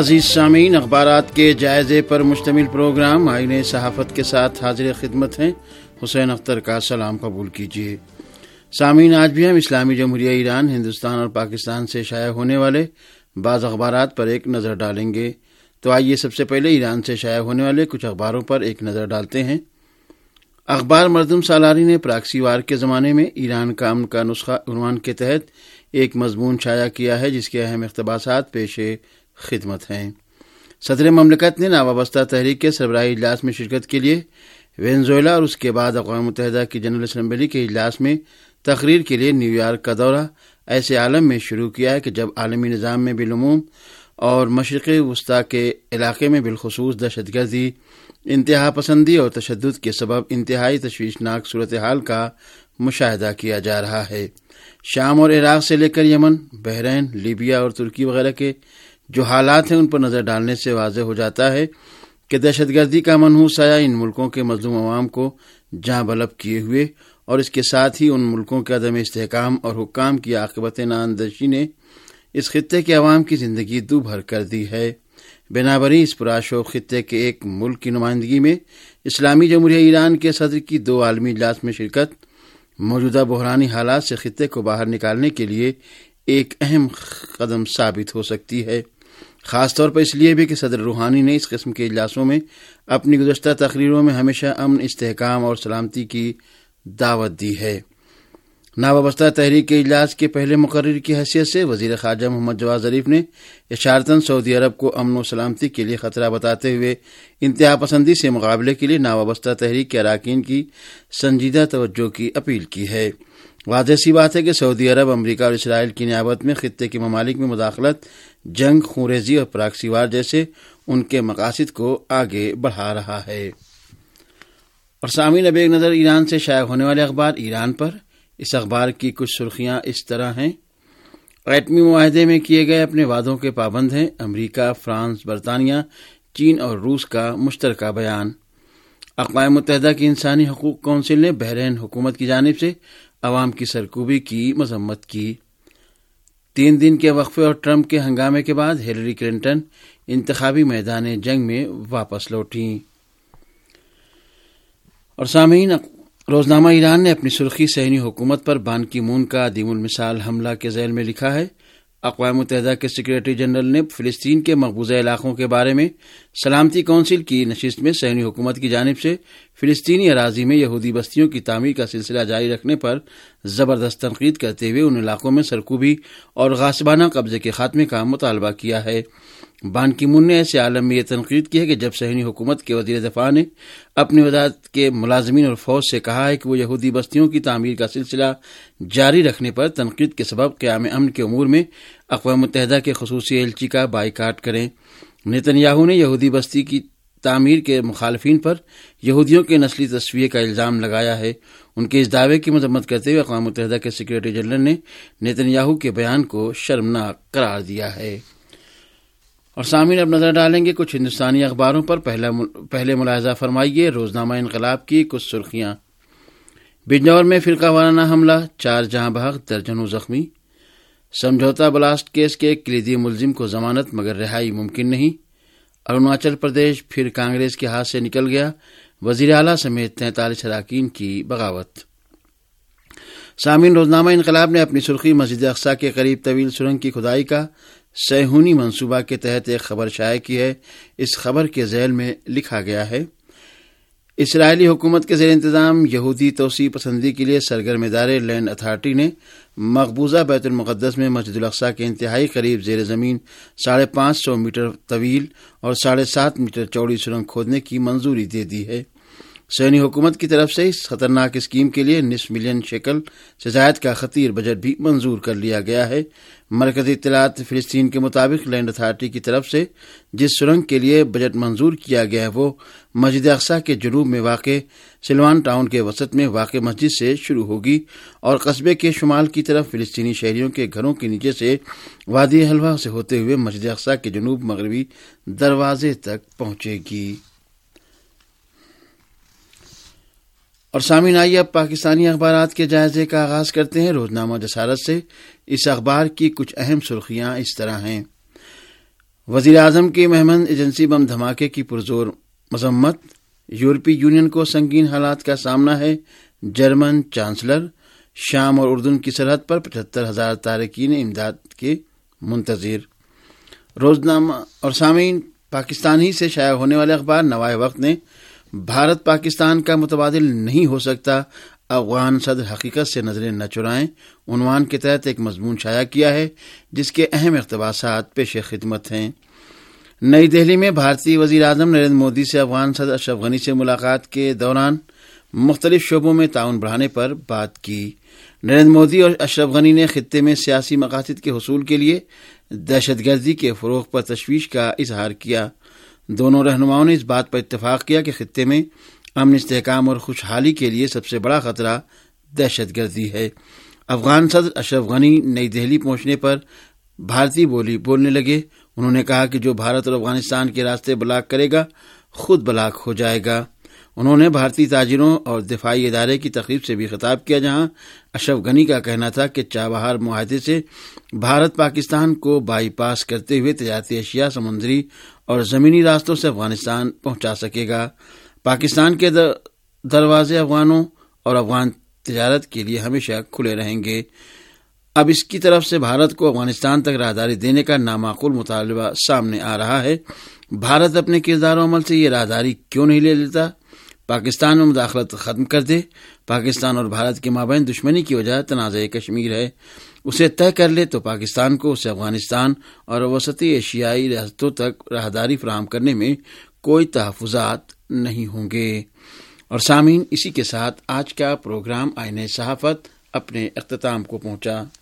عزیز سامعین، اخبارات کے جائزے پر مشتمل پروگرام آئین صحافت کے ساتھ حاضر خدمت ہیں۔ حسین اختر کا سلام قبول کیجیے۔ سامعین، آج بھی ہم اسلامی جمہوریہ ایران، ہندوستان اور پاکستان سے شائع ہونے والے بعض اخبارات پر ایک نظر ڈالیں گے۔ تو آئیے سب سے پہلے ایران سے شائع ہونے والے کچھ اخباروں پر ایک نظر ڈالتے ہیں۔ اخبار مردم سالاری نے پراکسی وار کے زمانے میں ایران کا امن کا نسخہ عنوان کے تحت ایک مضمون شائع کیا ہے، جس کے اہم اقتباسات پیش خدمت ہیں۔ صدر مملکت نے ناوابستہ تحریک کے سربراہی اجلاس میں شرکت کے لیے وینزویلا اور اس کے بعد اقوام متحدہ کی جنرل اسمبلی کے اجلاس میں تقریر کے لیے نیو یارک کا دورہ ایسے عالم میں شروع کیا ہے کہ جب عالمی نظام میں بالعموم اور مشرق وسطیٰ کے علاقے میں بالخصوص دہشت گردی، انتہا پسندی اور تشدد کے سبب انتہائی تشویشناک صورتحال کا مشاہدہ کیا جا رہا ہے۔ شام اور عراق سے لے کر یمن، بحرین، لیبیا اور ترکی وغیرہ کے جو حالات ہیں ان پر نظر ڈالنے سے واضح ہو جاتا ہے کہ دہشت گردی کا منحوس سایہ ان ملکوں کے مظلوم عوام کو جاں بلب کیے ہوئے اور اس کے ساتھ ہی ان ملکوں کے عدم استحکام اور حکام کی عاقبت نااندیشی نے اس خطے کے عوام کی زندگی دو بھر کر دی ہے۔ بنابراین اس پرآشوب خطے کے ایک ملک کی نمائندگی میں اسلامی جمہوریہ ایران کے صدر کی 2 عالمی اجلاس میں شرکت موجودہ بحرانی حالات سے خطے کو باہر نکالنے کے لیے ایک اہم قدم ثابت ہو سکتی ہے، خاص طور پر اس لیے بھی کہ صدر روحانی نے اس قسم کے اجلاسوں میں اپنی گزشتہ تقریروں میں ہمیشہ امن، استحکام اور سلامتی کی دعوت دی ہے۔ ناوابستہ تحریک کے اجلاس کے پہلے مقرر کی حیثیت سے وزیر خارجہ محمد جواد ظریف نے اشارتاً سعودی عرب کو امن و سلامتی کے لیے خطرہ بتاتے ہوئے انتہا پسندی سے مقابلے کے لیے ناوابستہ تحریک کے اراکین کی سنجیدہ توجہ کی اپیل کی ہے۔ واضح سی بات ہے کہ سعودی عرب امریکہ اور اسرائیل کی نیابت میں خطے کے ممالک میں مداخلت، جنگ، خونریزی اور پراکسی وار جیسے ان کے مقاصد کو آگے بڑھا رہا ہے۔ اور سامعین، اب ایک نظر ایران سے شائع ہونے والے اخبار ایران پر۔ اس اخبار کی کچھ سرخیاں اس طرح ہیں۔ ایٹمی معاہدے میں کیے گئے اپنے وعدوں کے پابند ہیں امریکہ، فرانس، برطانیہ، چین اور روس کا مشترکہ بیان۔ اقوام متحدہ کی انسانی حقوق کونسل نے بحرین حکومت کی جانب سے عوام کی سرکوبی کی مذمت کی۔ 3 دن کے وقفے اور ٹرمپ کے ہنگامے کے بعد ہیلری کلنٹن انتخابی میدان جنگ میں واپس لوٹیں۔ اور سامعین، روزنامہ ایران نے اپنی سرخی صہیونی حکومت پر بان کی مون کا عدیم المثال حملہ کے ذیل میں لکھا ہے۔ اقوام متحدہ کے سیکریٹری جنرل نے فلسطین کے مقبوضہ علاقوں کے بارے میں سلامتی کونسل کی نشست میں صہیونی حکومت کی جانب سے فلسطینی اراضی میں یہودی بستیوں کی تعمیر کا سلسلہ جاری رکھنے پر زبردست تنقید کرتے ہوئے ان علاقوں میں سرکوبی اور غاصبانہ قبضے کے خاتمے کا مطالبہ کیا ہے۔ بان کی مون نے ایسے عالم میں یہ تنقید کی ہے کہ جب صہیونی حکومت کے وزیر دفاع نے اپنی وزارت کے ملازمین اور فوج سے کہا ہے کہ وہ یہودی بستیوں کی تعمیر کا سلسلہ جاری رکھنے پر تنقید کے سبب قیام امن کے امور میں اقوام متحدہ کے خصوصی ایلچی کا بائیکاٹ کریں۔ نیتن یاہو نے یہودی بستی کی تعمیر کے مخالفین پر یہودیوں کے نسلی تصفیے کا الزام لگایا ہے۔ ان کے اس دعوے کی مذمت کرتے ہوئے اقوام متحدہ کے سیکریٹری جنرل نے نیتن یاہو کے بیان کو شرمناک قرار دیا ہے۔ اور سامعین، اب نظر ڈالیں گے کچھ ہندوستانی اخباروں پر۔ پہلے ملاحظہ فرمائیے روزنامہ انقلاب کی کچھ سرخیاں۔ بجنور میں فرقہ وارانہ حملہ، 4 جاں بحق، درجنوں زخمی۔ سمجھوتا بلاسٹ کیس کے کلیدی ملزم کو ضمانت مگر رہائی ممکن نہیں۔ اروناچل پردیش پھر کانگریس کے ہاتھ سے نکل گیا، وزیر اعلیٰ سمیت 43 اراکین کی بغاوت۔ سامعین، روزنامہ انقلاب نے اپنی سرخی مسجد اقصیٰ کے قریب طویل سرنگ کی کھدائی کا صہیونی منصوبہ کے تحت ایک خبر شائع کی ہے۔ اس خبر کے ذیل میں لکھا گیا ہے: اسرائیلی حکومت کے زیر انتظام یہودی توسیع پسندی کے لیے سرگرم ادارے لینڈ اتھارٹی نے مقبوضہ بیت المقدس میں مسجد الاقصیٰ کے انتہائی قریب زیر زمین 550 میٹر طویل اور 7.5 میٹر چوڑی سرنگ کھودنے کی منظوری دے دی ہے۔ صہیونی حکومت کی طرف سے اس خطرناک اسکیم کے لیے نصف ملین شیکل سے زائد کا خطیر بجٹ بھی منظور کر لیا گیا ہے۔ مرکزی اطلاعات فلسطین کے مطابق لینڈ اتھارٹی کی طرف سے جس سرنگ کے لیے بجٹ منظور کیا گیا ہے وہ مسجد اقصیٰ کے جنوب میں واقع سلوان ٹاؤن کے وسط میں واقع مسجد سے شروع ہوگی اور قصبے کے شمال کی طرف فلسطینی شہریوں کے گھروں کے نیچے سے وادی حلوہ سے ہوتے ہوئے مسجد اقصیٰ کے جنوب مغربی دروازے تک پہنچے گی۔ اور سامعین، آئیے اب پاکستانی اخبارات کے جائزے کا آغاز کرتے ہیں۔ روزنامہ جسارت سے اس اخبار کی کچھ اہم سرخیاں اس طرح ہیں: وزیر اعظم کی مہمند ایجنسی بم دھماکے کی پرزور مذمت، یورپی یونین کو سنگین حالات کا سامنا ہے، جرمن چانسلر، شام اور اردن کی سرحد پر 75,000 تارکین امداد کے منتظر۔ روزنامہ اور سامعین، پاکستان ہی سے شائع ہونے والے اخبار نوائے وقت نے بھارت پاکستان کا متبادل نہیں ہو سکتا، افغان صدر حقیقت سے نظریں نہ چرائیں عنوان کے تحت ایک مضمون شائع کیا ہے جس کے اہم اقتباسات پیش خدمت ہیں۔ نئی دہلی میں بھارتی وزیر اعظم نریندر مودی سے افغان صدر اشرف غنی سے ملاقات کے دوران مختلف شعبوں میں تعاون بڑھانے پر بات کی۔ نریندر مودی اور اشرف غنی نے خطے میں سیاسی مقاصد کے حصول کے لیے دہشت گردی کے فروغ پر تشویش کا اظہار کیا۔ دونوں رہنماؤں نے اس بات پر اتفاق کیا کہ خطے میں امن، استحکام اور خوشحالی کے لیے سب سے بڑا خطرہ دہشت گردی ہے۔ افغان صدر اشرف غنی نئی دہلی پہنچنے پر بھارتی بولی بولنے لگے۔ انہوں نے کہا کہ جو بھارت اور افغانستان کے راستے بلاک کرے گا خود بلاک ہو جائے گا۔ انہوں نے بھارتی تاجروں اور دفاعی ادارے کی تقریب سے بھی خطاب کیا، جہاں اشرف غنی کا کہنا تھا کہ چابہار معاہدے سے بھارت پاکستان کو بائی پاس کرتے ہوئے تجارتی اشیاء سمندری اور زمینی راستوں سے افغانستان پہنچا سکے گا۔ پاکستان کے دروازے افغانوں اور افغان تجارت کے لیے ہمیشہ کھلے رہیں گے۔ اب اس کی طرف سے بھارت کو افغانستان تک راہداری دینے کا نامعقول مطالبہ سامنے آ رہا ہے۔ بھارت اپنے کردار و عمل سے یہ راہداری کیوں نہیں لے لیتا؟ پاکستان میں مداخلت ختم کر دے۔ پاکستان اور بھارت کے مابین دشمنی کی وجہ تنازع کشمیر ہے، اسے طے کر لے تو پاکستان کو اسے افغانستان اور وسطی ایشیائی ریاستوں تک راہداری فراہم کرنے میں کوئی تحفظات نہیں ہوں گے۔ اور سامعین، اسی کے ساتھ آج کا پروگرام آئینہ صحافت اپنے اختتام کو پہنچا۔